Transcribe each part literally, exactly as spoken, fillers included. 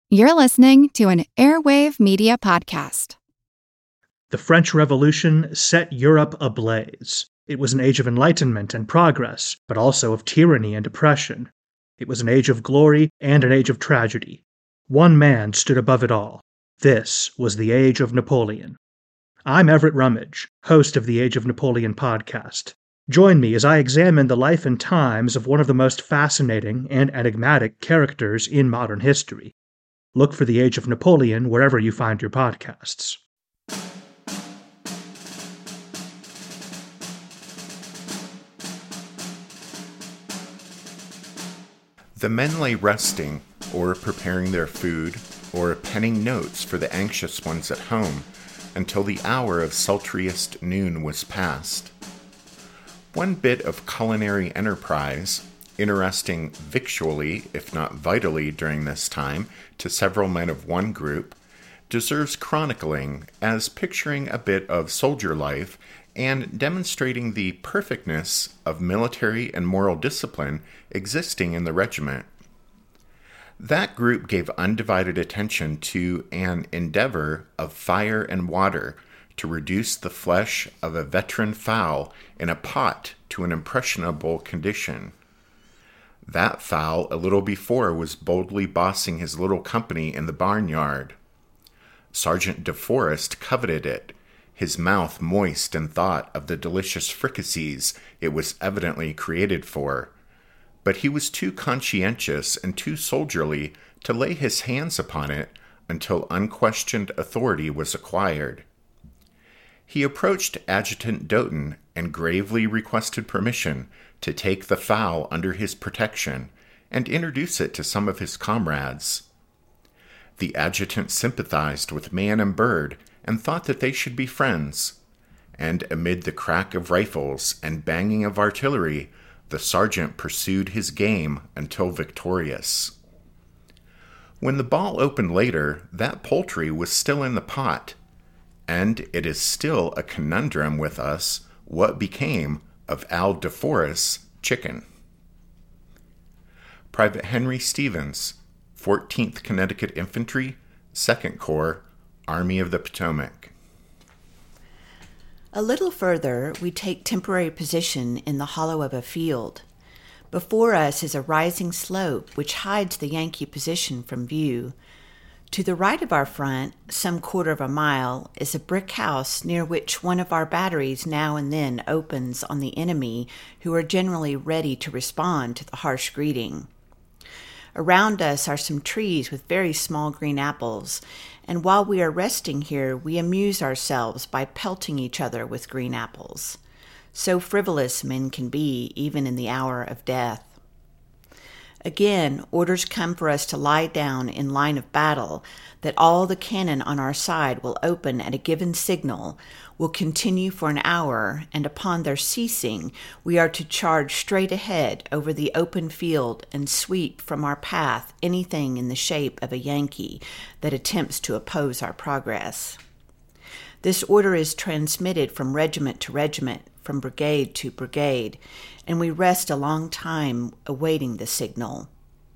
You're listening to an Airwave Media Podcast. The French Revolution set Europe ablaze. It was an age of enlightenment and progress, but also of tyranny and oppression. It was an age of glory and an age of tragedy. One man stood above it all. This was the Age of Napoleon. I'm Everett Rummage, host of the Age of Napoleon podcast. Join me as I examine the life and times of one of the most fascinating and enigmatic characters in modern history. Look for the Age of Napoleon wherever you find your podcasts. The men lay resting, or preparing their food, or penning notes for the anxious ones at home, until the hour of sultriest noon was past. One bit of culinary enterprise, interesting victually, if not vitally, during this time, to several men of one group, deserves chronicling as picturing a bit of soldier life and demonstrating the perfectness of military and moral discipline existing in the regiment. That group gave undivided attention to an endeavor of fire and water to reduce the flesh of a veteran fowl in a pot to an impressionable condition. That fowl, a little before, was boldly bossing his little company in the barnyard. Sergeant De Forest coveted it, his mouth moist in thought of the delicious fricassees it was evidently created for. But he was too conscientious and too soldierly to lay his hands upon it until unquestioned authority was acquired. He approached Adjutant Doughton and gravely requested permission to take the fowl under his protection and introduce it to some of his comrades. The adjutant sympathized with man and bird and thought that they should be friends, and amid the crack of rifles and banging of artillery, the sergeant pursued his game until victorious. When the ball opened later, that poultry was still in the pot, and it is still a conundrum with us what became of Al De Forest's chicken. Private Henry Stevens, fourteenth Connecticut Infantry, second Corps, Army of the Potomac. A little further, we take temporary position in the hollow of a field. Before us is a rising slope which hides the Yankee position from view. To the right of our front, some quarter of a mile, is a brick house near which one of our batteries now and then opens on the enemy, who are generally ready to respond to the harsh greeting. Around us are some trees with very small green apples, and while we are resting here, we amuse ourselves by pelting each other with green apples. So frivolous men can be, even in the hour of death. Again, orders come for us to lie down in line of battle, that all the cannon on our side will open at a given signal, will continue for an hour, and upon their ceasing, we are to charge straight ahead over the open field and sweep from our path anything in the shape of a Yankee that attempts to oppose our progress. This order is transmitted from regiment to regiment, from brigade to brigade, and we rest a long time awaiting the signal.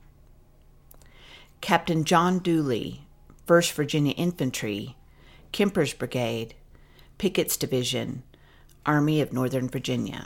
Captain John Dooley, first Virginia Infantry, Kemper's Brigade, Pickett's Division, Army of Northern Virginia.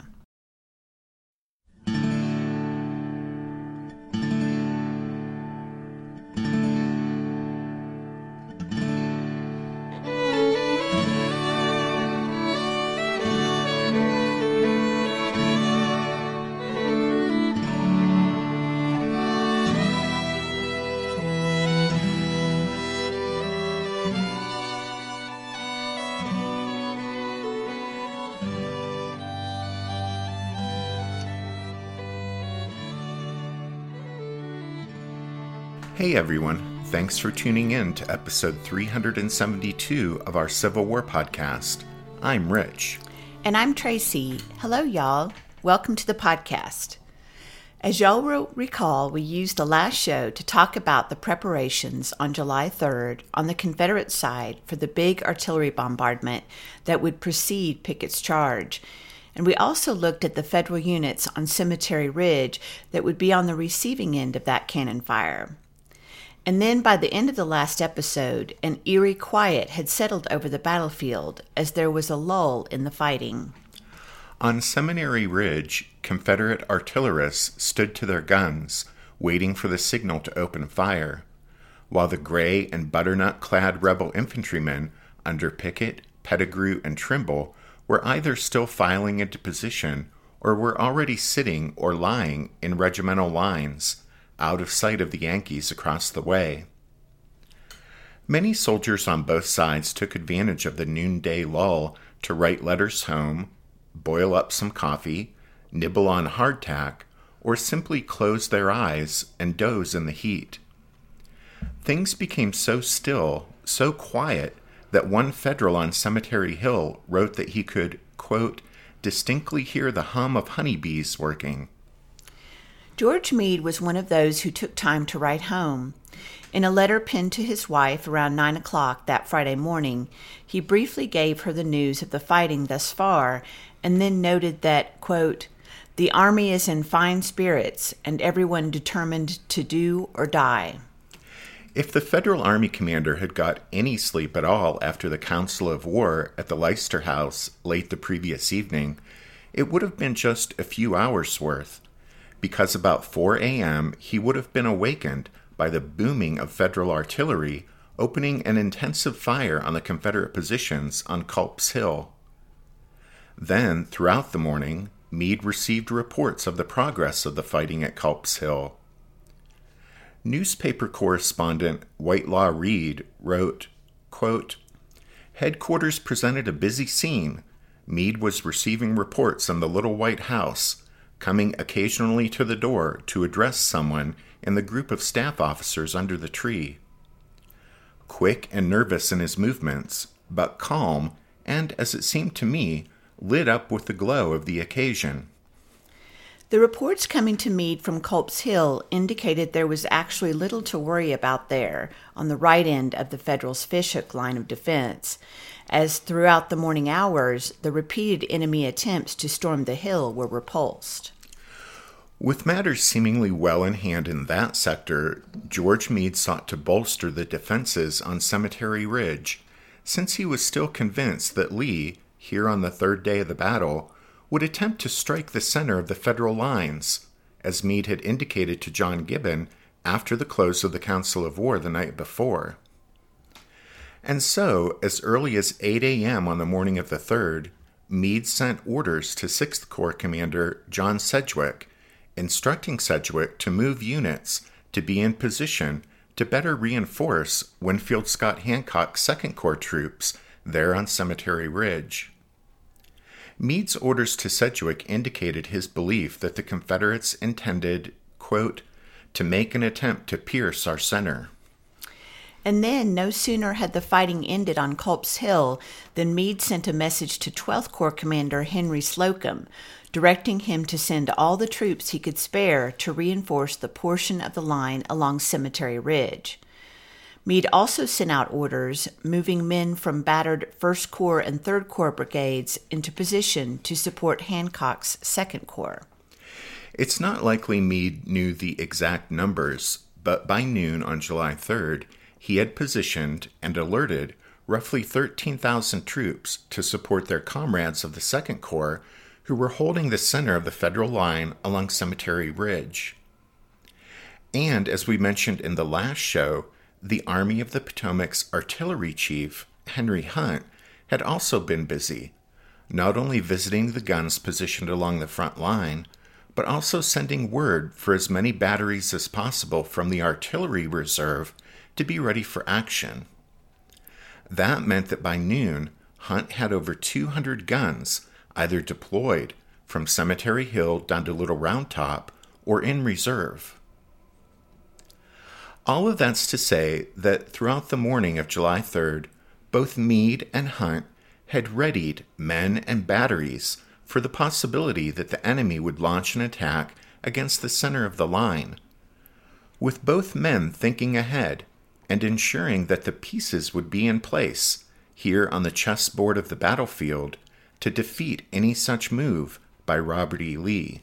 Hey everyone, thanks for tuning in to episode three hundred seventy-two of our Civil War podcast. I'm Rich. And I'm Tracy. Hello y'all. Welcome to the podcast. As y'all will recall, we used the last show to talk about the preparations on July third on the Confederate side for the big artillery bombardment that would precede Pickett's charge. And we also looked at the Federal units on Cemetery Ridge that would be on the receiving end of that cannon fire. And then by the end of the last episode, an eerie quiet had settled over the battlefield as there was a lull in the fighting. On Seminary Ridge, Confederate artillerists stood to their guns, waiting for the signal to open fire, while the gray and butternut-clad rebel infantrymen under Pickett, Pettigrew, and Trimble were either still filing into position or were already sitting or lying in regimental lines, out of sight of the Yankees across the way. Many soldiers on both sides took advantage of the noonday lull to write letters home, boil up some coffee, nibble on hardtack, or simply close their eyes and doze in the heat. Things became so still, so quiet, that one Federal on Cemetery Hill wrote that he could, quote, distinctly hear the hum of honeybees working. George Meade was one of those who took time to write home. In a letter penned to his wife around nine o'clock that Friday morning, he briefly gave her the news of the fighting thus far, and then noted that, quote, the Army is in fine spirits, and everyone determined to do or die. If the Federal Army commander had got any sleep at all after the Council of War at the Leicester House late the previous evening, it would have been just a few hours' worth, because about four a.m. he would have been awakened by the booming of Federal artillery opening an intensive fire on the Confederate positions on Culp's Hill. Then, throughout the morning, Meade received reports of the progress of the fighting at Culp's Hill. Newspaper correspondent Whitelaw Reid wrote, quote, headquarters presented a busy scene. Meade was receiving reports on the little white house, coming occasionally to the door to address someone in the group of staff officers under the tree. Quick and nervous in his movements, but calm, and, as it seemed to me, lit up with the glow of the occasion. The reports coming to Meade from Culp's Hill indicated there was actually little to worry about there, on the right end of the Federals' fishhook line of defense, as throughout the morning hours, the repeated enemy attempts to storm the hill were repulsed. With matters seemingly well in hand in that sector, George Meade sought to bolster the defenses on Cemetery Ridge, since he was still convinced that Lee, here on the third day of the battle, would attempt to strike the center of the Federal lines, as Meade had indicated to John Gibbon after the close of the Council of War the night before. And so, as early as eight a.m. on the morning of the third, Meade sent orders to sixth Corps Commander John Sedgwick, instructing Sedgwick to move units to be in position to better reinforce Winfield Scott Hancock's second Corps troops there on Cemetery Ridge. Meade's orders to Sedgwick indicated his belief that the Confederates intended, quote, to make an attempt to pierce our center. And then, no sooner had the fighting ended on Culp's Hill than Meade sent a message to twelfth Corps Commander Henry Slocum, directing him to send all the troops he could spare to reinforce the portion of the line along Cemetery Ridge. Meade also sent out orders moving men from battered first Corps and third Corps brigades into position to support Hancock's second Corps. It's not likely Meade knew the exact numbers, but by noon on July third, he had positioned and alerted roughly thirteen thousand troops to support their comrades of the second Corps who were holding the center of the Federal line along Cemetery Ridge. And as we mentioned in the last show, the Army of the Potomac's artillery chief, Henry Hunt, had also been busy, not only visiting the guns positioned along the front line, but also sending word for as many batteries as possible from the artillery reserve to be ready for action. That meant that by noon, Hunt had over two hundred guns either deployed from Cemetery Hill down to Little Round Top or in reserve. All of that's to say that throughout the morning of July third, both Meade and Hunt had readied men and batteries for the possibility that the enemy would launch an attack against the center of the line, with both men thinking ahead and ensuring that the pieces would be in place here on the chessboard of the battlefield to defeat any such move by Robert E. Lee.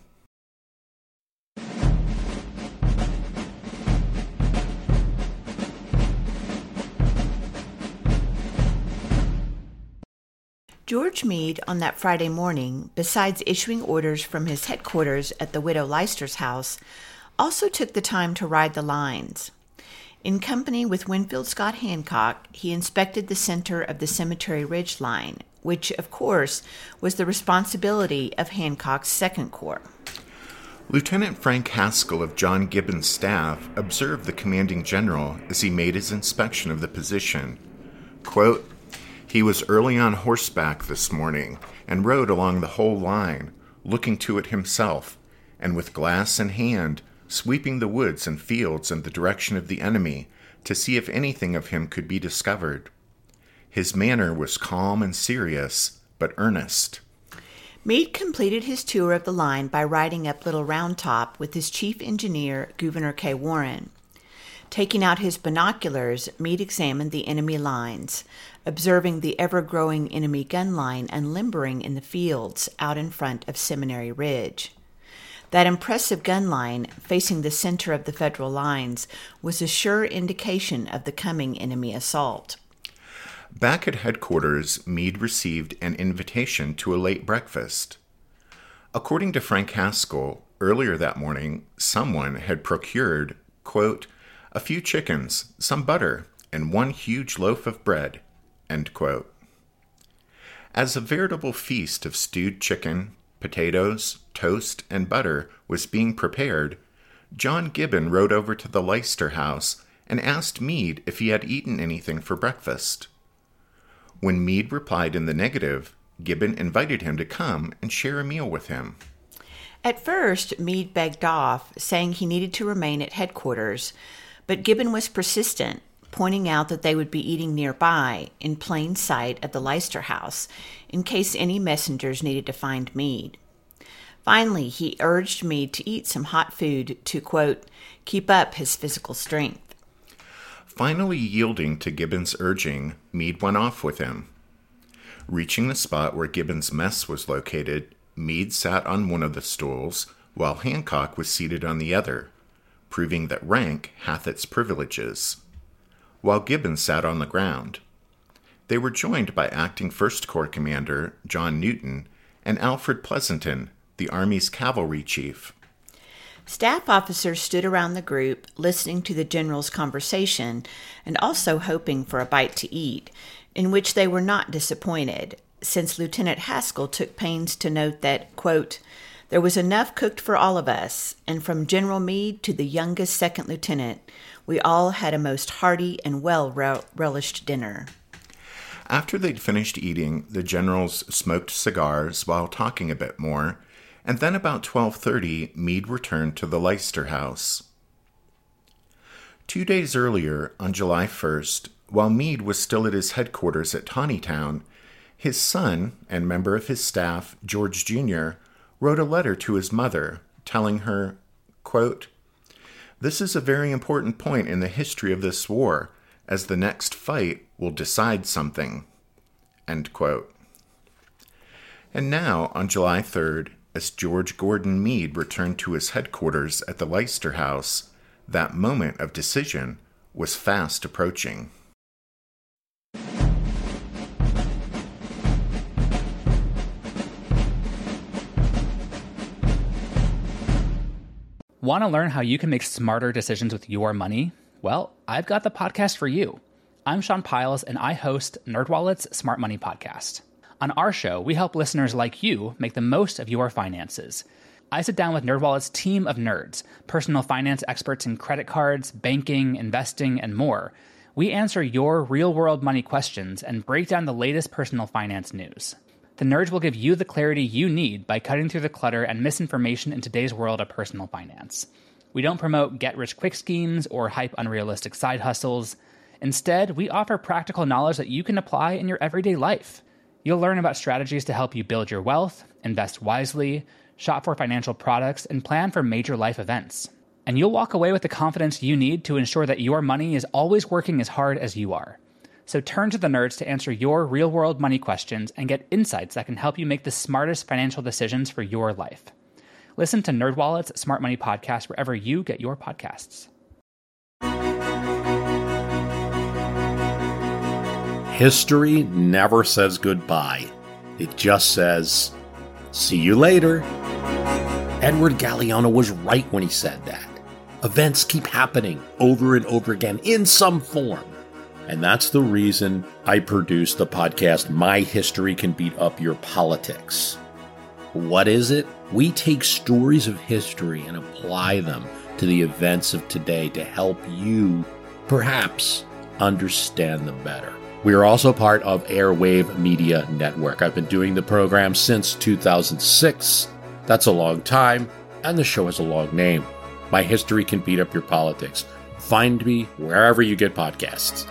George Meade, on that Friday morning, besides issuing orders from his headquarters at the widow Leicester's house, also took the time to ride the lines. In company with Winfield Scott Hancock, he inspected the center of the Cemetery Ridge line, which, of course, was the responsibility of Hancock's Second Corps. Lieutenant Frank Haskell of John Gibbon's staff observed the commanding general as he made his inspection of the position. Quote, "He was early on horseback this morning and rode along the whole line, looking to it himself, and with glass in hand, sweeping the woods and fields in the direction of the enemy to see if anything of him could be discovered. His manner was calm and serious, but earnest." Meade completed his tour of the line by riding up Little Round Top with his chief engineer, Gouverneur K. Warren. Taking out his binoculars, Meade examined the enemy lines, observing the ever-growing enemy gun line and limbering in the fields out in front of Seminary Ridge. That impressive gun line, facing the center of the Federal lines, was a sure indication of the coming enemy assault. Back at headquarters, Meade received an invitation to a late breakfast. According to Frank Haskell, earlier that morning, someone had procured, quote, "a few chickens, some butter, and one huge loaf of bread," end quote. As a veritable feast of stewed chicken, potatoes, toast, and butter was being prepared, John Gibbon rode over to the Leicester house and asked Meade if he had eaten anything for breakfast. When Meade replied in the negative, Gibbon invited him to come and share a meal with him. At first, Meade begged off, saying he needed to remain at headquarters, but Gibbon was persistent, pointing out that they would be eating nearby, in plain sight at the Leicester house, in case any messengers needed to find Meade. Finally, he urged Meade to eat some hot food to, quote, keep up his physical strength. Finally yielding to Gibbon's urging, Meade went off with him. Reaching the spot where Gibbon's mess was located, Meade sat on one of the stools, while Hancock was seated on the other, proving that rank hath its privileges, while Gibbon sat on the ground. They were joined by Acting First Corps Commander John Newton and Alfred Pleasanton, the Army's cavalry chief. Staff officers stood around the group, listening to the general's conversation and also hoping for a bite to eat, in which they were not disappointed, since Lieutenant Haskell took pains to note that, quote, there was enough cooked for all of us, and from General Meade to the youngest second lieutenant, we all had a most hearty and well-relished dinner. After they'd finished eating, the generals smoked cigars while talking a bit more, and then about twelve thirty, Meade returned to the Leicester house. Two days earlier, on July first, while Meade was still at his headquarters at Taneytown, his son and member of his staff, George Junior, wrote a letter to his mother, telling her, quote, "This is a very important point in the history of this war, as the next fight will decide something," end quote. And now, on July third, as George Gordon Meade returned to his headquarters at the Leicester house, that moment of decision was fast approaching. Want to learn how you can make smarter decisions with your money? Well, I've got the podcast for you. I'm Sean Piles, and I host NerdWallet's Smart Money Podcast. On our show, we help listeners like you make the most of your finances. I sit down with NerdWallet's team of nerds, personal finance experts in credit cards, banking, investing, and more. We answer your real-world money questions and break down the latest personal finance news. The nerds will give you the clarity you need by cutting through the clutter and misinformation in today's world of personal finance. We don't promote get-rich-quick schemes or hype unrealistic side hustles. Instead, we offer practical knowledge that you can apply in your everyday life. You'll learn about strategies to help you build your wealth, invest wisely, shop for financial products, and plan for major life events. And you'll walk away with the confidence you need to ensure that your money is always working as hard as you are. So turn to the nerds to answer your real-world money questions and get insights that can help you make the smartest financial decisions for your life. Listen to NerdWallet's Smart Money Podcast wherever you get your podcasts. History never says goodbye. It just says, "See you later." Edward Galeano was right when he said that. Events keep happening over and over again in some form. And that's the reason I produced the podcast, My History Can Beat Up Your Politics. What is it? We take stories of history and apply them to the events of today to help you, perhaps, understand them better. We are also part of Airwave Media Network. I've been doing the program since two thousand six. That's a long time, and the show has a long name. My History Can Beat Up Your Politics. Find me wherever you get podcasts.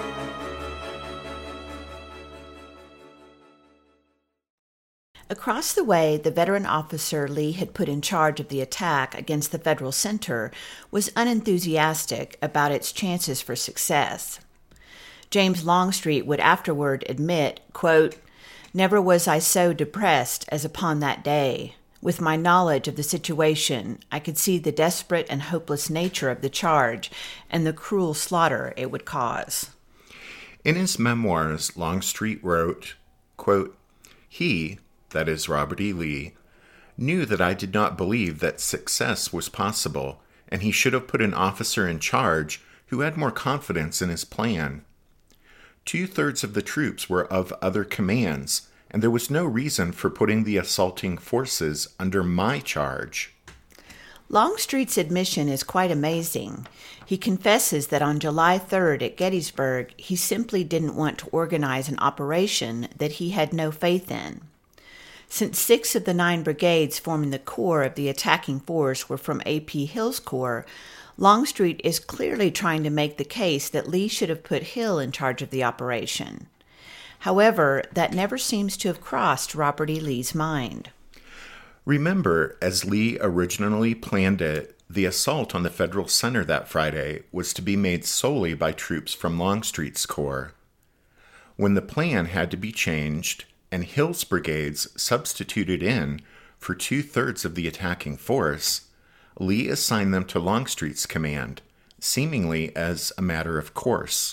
Across the way, the veteran officer Lee had put in charge of the attack against the Federal Center was unenthusiastic about its chances for success. James Longstreet would afterward admit, quote, "Never was I so depressed as upon that day. With my knowledge of the situation, I could see the desperate and hopeless nature of the charge and the cruel slaughter it would cause." In his memoirs, Longstreet wrote, quote, "He, that is Robert E. Lee, knew that I did not believe that success was possible, and he should have put an officer in charge who had more confidence in his plan. Two-thirds of the troops were of other commands, and there was no reason for putting the assaulting forces under my charge." Longstreet's admission is quite amazing. He confesses that on July third at Gettysburg, he simply didn't want to organize an operation that he had no faith in. Since six of the nine brigades forming the core of the attacking force were from A P Hill's corps, Longstreet is clearly trying to make the case that Lee should have put Hill in charge of the operation. However, that never seems to have crossed Robert E. Lee's mind. Remember, as Lee originally planned it, the assault on the Federal Center that Friday was to be made solely by troops from Longstreet's corps. When the plan had to be changed, and Hill's brigades substituted in for two-thirds of the attacking force, Lee assigned them to Longstreet's command, seemingly as a matter of course.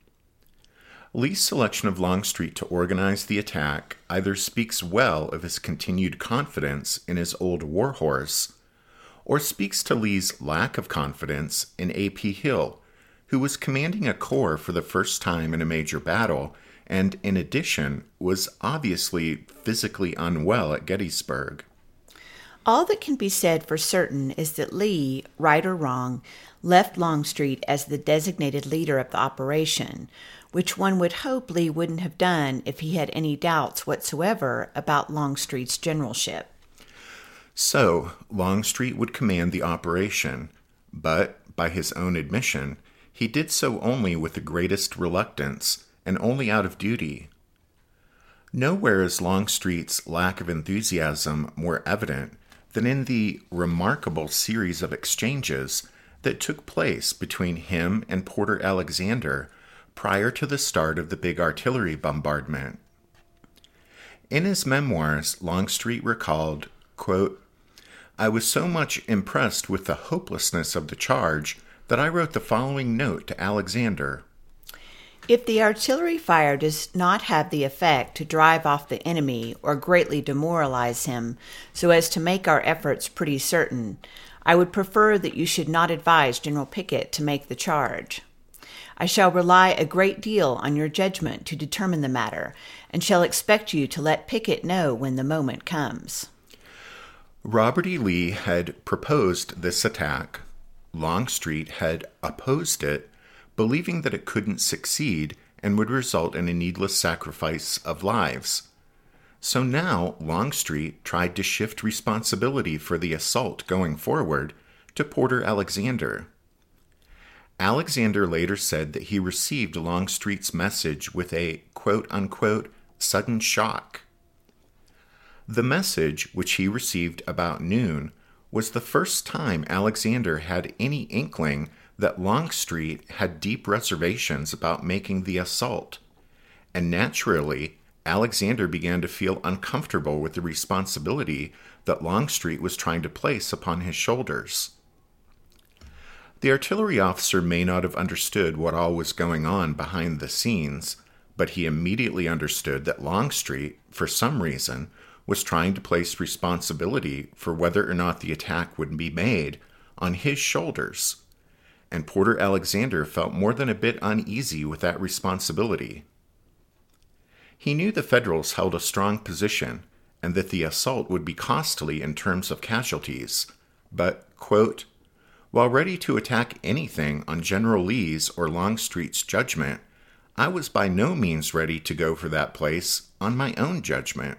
Lee's selection of Longstreet to organize the attack either speaks well of his continued confidence in his old warhorse, or speaks to Lee's lack of confidence in A P Hill, who was commanding a corps for the first time in a major battle, and in addition was obviously physically unwell at Gettysburg. All that can be said for certain is that Lee, right or wrong, left Longstreet as the designated leader of the operation, which one would hope Lee wouldn't have done if he had any doubts whatsoever about Longstreet's generalship. So, Longstreet would command the operation, but, by his own admission, he did so only with the greatest reluctance, and only out of duty. Nowhere is Longstreet's lack of enthusiasm more evident than in the remarkable series of exchanges that took place between him and Porter Alexander prior to the start of the big artillery bombardment. In his memoirs, Longstreet recalled, quote, "I was so much impressed with the hopelessness of the charge that I wrote the following note to Alexander. If the artillery fire does not have the effect to drive off the enemy or greatly demoralize him so as to make our efforts pretty certain, I would prefer that you should not advise General Pickett to make the charge. I shall rely a great deal on your judgment to determine the matter, and shall expect you to let Pickett know when the moment comes." Robert E. Lee had proposed this attack. Longstreet had opposed it, believing that it couldn't succeed and would result in a needless sacrifice of lives. So now Longstreet tried to shift responsibility for the assault going forward to Porter Alexander. Alexander later said that he received Longstreet's message with a quote-unquote sudden shock. The message, which he received about noon, was the first time Alexander had any inkling that Longstreet had deep reservations about making the assault, and naturally, Alexander began to feel uncomfortable with the responsibility that Longstreet was trying to place upon his shoulders. The artillery officer may not have understood what all was going on behind the scenes, but he immediately understood that Longstreet, for some reason, was trying to place responsibility for whether or not the attack would be made on his shoulders, and Porter Alexander felt more than a bit uneasy with that responsibility. He knew the Federals held a strong position and that the assault would be costly in terms of casualties, but, quote, while ready to attack anything on General Lee's or Longstreet's judgment, I was by no means ready to go for that place on my own judgment.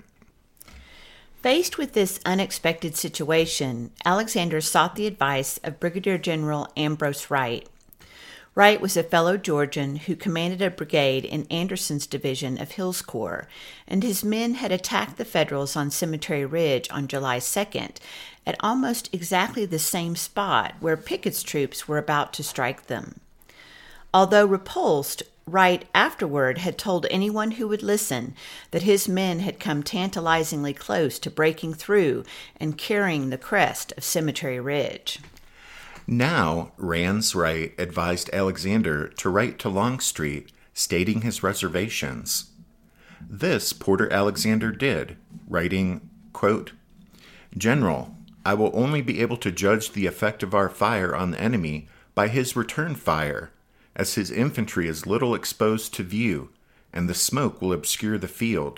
Faced with this unexpected situation, Alexander sought the advice of Brigadier General Ambrose Wright. Wright was a fellow Georgian who commanded a brigade in Anderson's division of Hill's Corps, and his men had attacked the Federals on Cemetery Ridge on July second at almost exactly the same spot where Pickett's troops were about to strike them. Although repulsed, Wright afterward had told anyone who would listen that his men had come tantalizingly close to breaking through and carrying the crest of Cemetery Ridge. Now, Rand's Wright advised Alexander to write to Longstreet, stating his reservations. This Porter Alexander did, writing, quote, General, I will only be able to judge the effect of our fire on the enemy by his return fire, as his infantry is little exposed to view, and the smoke will obscure the field.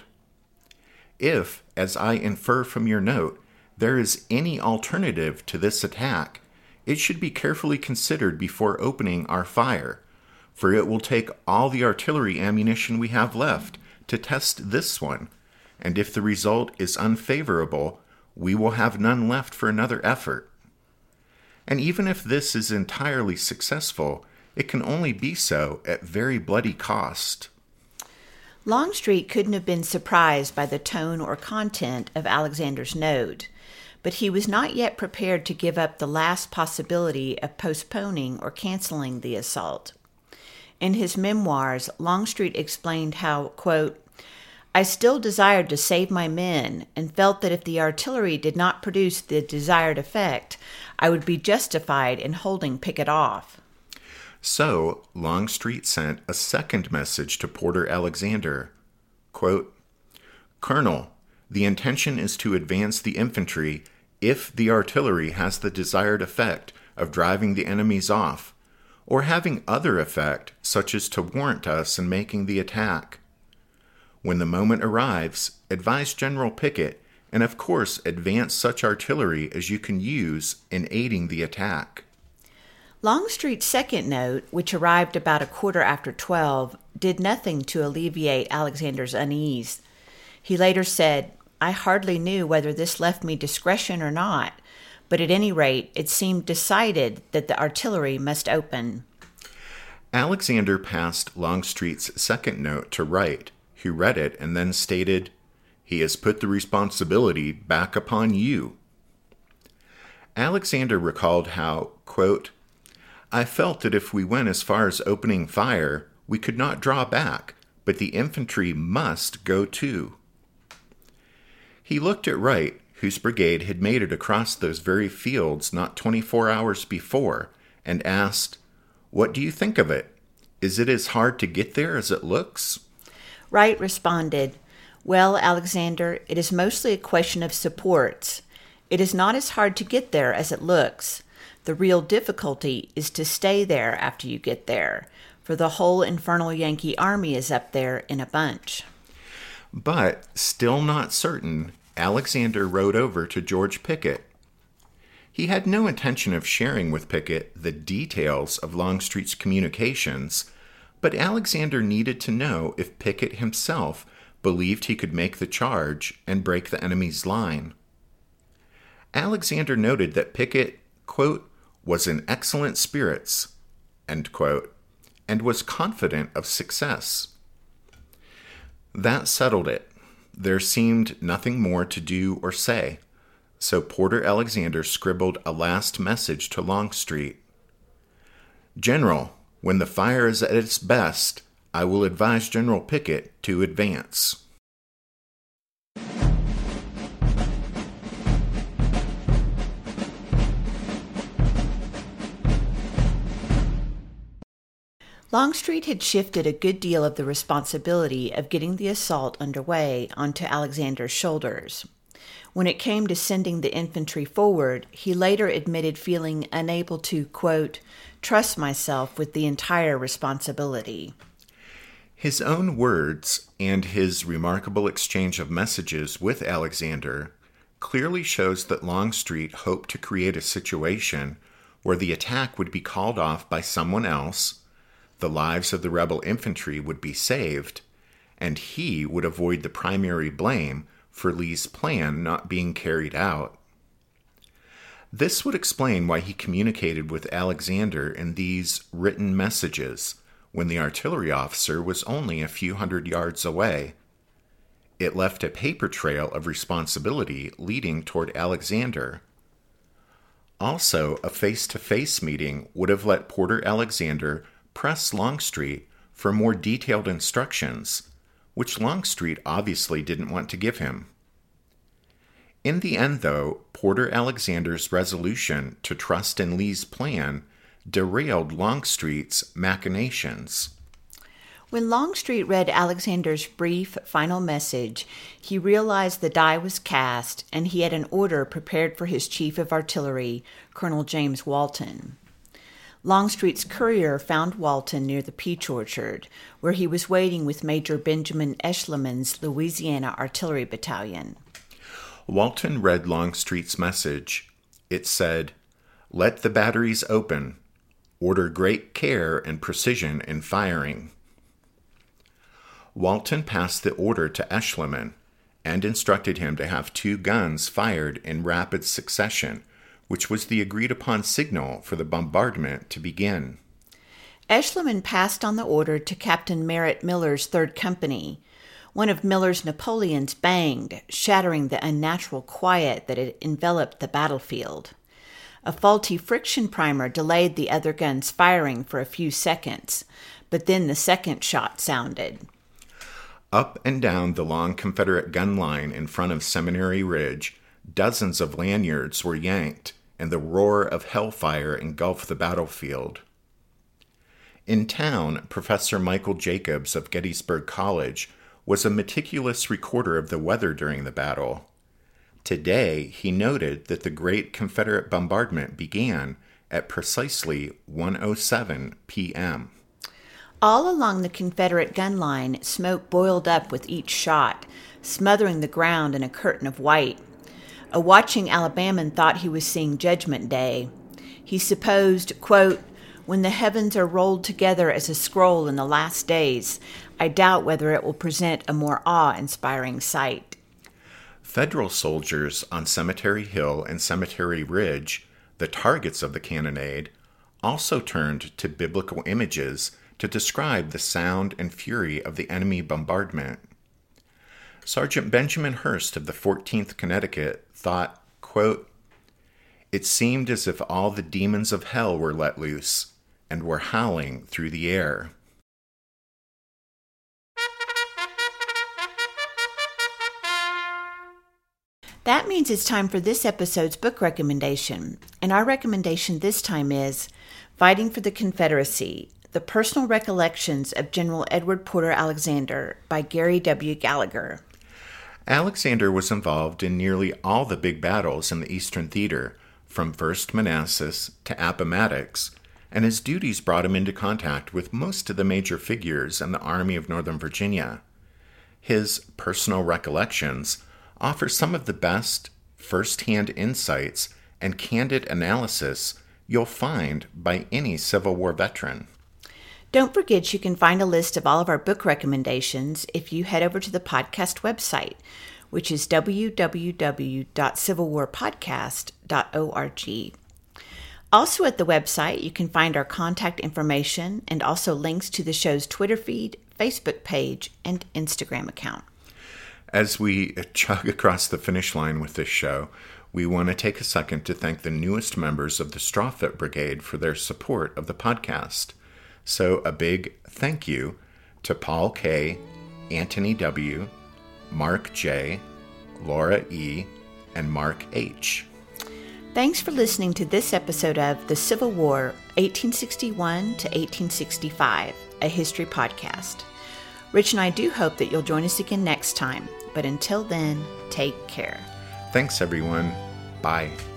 If, as I infer from your note, there is any alternative to this attack, it should be carefully considered before opening our fire, for it will take all the artillery ammunition we have left to test this one, and if the result is unfavorable, we will have none left for another effort. And even if this is entirely successful, it can only be so at very bloody cost. Longstreet couldn't have been surprised by the tone or content of Alexander's note, but he was not yet prepared to give up the last possibility of postponing or canceling the assault. In his memoirs, Longstreet explained how, quote, I still desired to save my men and felt that if the artillery did not produce the desired effect, I would be justified in holding Pickett off. So, Longstreet sent a second message to Porter Alexander. Quote, Colonel, the intention is to advance the infantry if the artillery has the desired effect of driving the enemies off, or having other effect such as to warrant us in making the attack. When the moment arrives, advise General Pickett, and of course advance such artillery as you can use in aiding the attack. Longstreet's second note, which arrived about a quarter after twelve, did nothing to alleviate Alexander's unease. He later said, I hardly knew whether this left me discretion or not, but at any rate it seemed decided that the artillery must open. Alexander passed Longstreet's second note to Wright, who read it and then stated, He has put the responsibility back upon you. Alexander recalled how, quote, I felt that if we went as far as opening fire, we could not draw back, but the infantry must go too. He looked at Wright, whose brigade had made it across those very fields not twenty-four hours before, and asked, What do you think of it? Is it as hard to get there as it looks? Wright responded, Well, Alexander, it is mostly a question of supports. It is not as hard to get there as it looks. The real difficulty is to stay there after you get there, for the whole infernal Yankee army is up there in a bunch. But, still not certain, Alexander rode over to George Pickett. He had no intention of sharing with Pickett the details of Longstreet's communications, but Alexander needed to know if Pickett himself believed he could make the charge and break the enemy's line. Alexander noted that Pickett, quote, was in excellent spirits, end quote, and was confident of success. That settled it. There seemed nothing more to do or say, so Porter Alexander scribbled a last message to Longstreet. General, when the fire is at its best, I will advise General Pickett to advance. Longstreet had shifted a good deal of the responsibility of getting the assault underway onto Alexander's shoulders. When it came to sending the infantry forward, he later admitted feeling unable to, quote, trust myself with the entire responsibility. His own words and his remarkable exchange of messages with Alexander clearly shows that Longstreet hoped to create a situation where the attack would be called off by someone else, the lives of the rebel infantry would be saved, and he would avoid the primary blame for Lee's plan not being carried out. This would explain why he communicated with Alexander in these written messages when the artillery officer was only a few hundred yards away. It left a paper trail of responsibility leading toward Alexander. Also, a face-to-face meeting would have let Porter Alexander press Longstreet for more detailed instructions, which Longstreet obviously didn't want to give him. In the end, though, Porter Alexander's resolution to trust in Lee's plan derailed Longstreet's machinations. When Longstreet read Alexander's brief final message, he realized the die was cast and he had an order prepared for his chief of artillery, Colonel James Walton. Longstreet's courier found Walton near the peach orchard, where he was waiting with Major Benjamin Eschliman's Louisiana Artillery Battalion. Walton read Longstreet's message. It said, "Let the batteries open. Order great care and precision in firing." Walton passed the order to Eschliman and instructed him to have two guns fired in rapid succession, which was the agreed-upon signal for the bombardment to begin. Eschliman passed on the order to Captain Merritt Miller's Third Company. One of Miller's Napoleons banged, shattering the unnatural quiet that had enveloped the battlefield. A faulty friction primer delayed the other guns firing for a few seconds, but then the second shot sounded. Up and down the long Confederate gun line in front of Seminary Ridge, dozens of lanyards were yanked, and the roar of hellfire engulfed the battlefield. In town, Professor Michael Jacobs of Gettysburg College was a meticulous recorder of the weather during the battle. Today, he noted that the great Confederate bombardment began at precisely one oh seven p.m. All along the Confederate gun line, smoke boiled up with each shot, smothering the ground in a curtain of white. A watching Alabaman thought he was seeing Judgment Day. He supposed, quote, "When the heavens are rolled together as a scroll in the last days, I doubt whether it will present a more awe-inspiring sight." Federal soldiers on Cemetery Hill and Cemetery Ridge, the targets of the cannonade, also turned to biblical images to describe the sound and fury of the enemy bombardment. Sergeant Benjamin Hurst of the fourteenth Connecticut thought, quote, "It seemed as if all the demons of hell were let loose and were howling through the air." That means it's time for this episode's book recommendation, and our recommendation this time is Fighting for the Confederacy, The Personal Recollections of General Edward Porter Alexander by Gary W. Gallagher. Alexander was involved in nearly all the big battles in the Eastern Theater, from First Manassas to Appomattox, and his duties brought him into contact with most of the major figures in the Army of Northern Virginia. His personal recollections offer some of the best first-hand insights and candid analysis you'll find by any Civil War veteran. Don't forget you can find a list of all of our book recommendations if you head over to the podcast website, which is w w w dot civil war podcast dot org. Also at the website, you can find our contact information and also links to the show's Twitter feed, Facebook page, and Instagram account. As we chug across the finish line with this show, we want to take a second to thank the newest members of the Strawfoot Brigade for their support of the podcast. So a big thank you to Paul K., Anthony W., Mark J., Laura E., and Mark H. Thanks for listening to this episode of The Civil War, eighteen sixty-one to eighteen sixty-five, a history podcast. Rich and I do hope that you'll join us again next time, but until then, take care. Thanks, everyone. Bye.